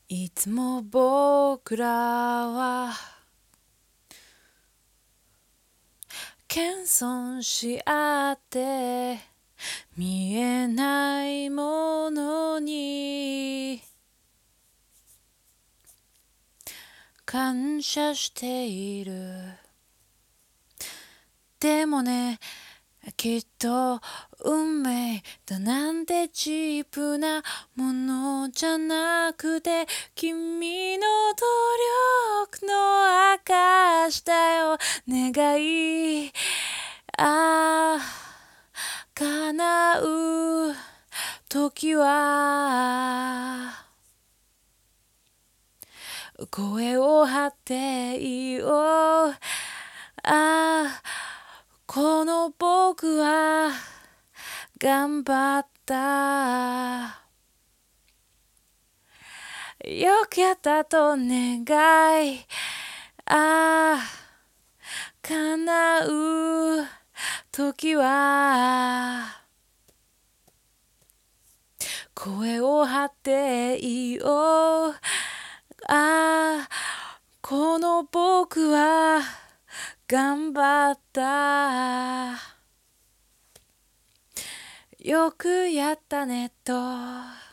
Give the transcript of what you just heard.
いつも僕らは謙遜し合って見えないものに感謝している。でもね、きっと運命だなんてチープなものじゃなくて、君の努力の証だよ。願い叶う時は声を張っていよう。この僕は頑張った。よくやったと願い叶う時は声を張っていよう。この僕は頑張った。よくやったねと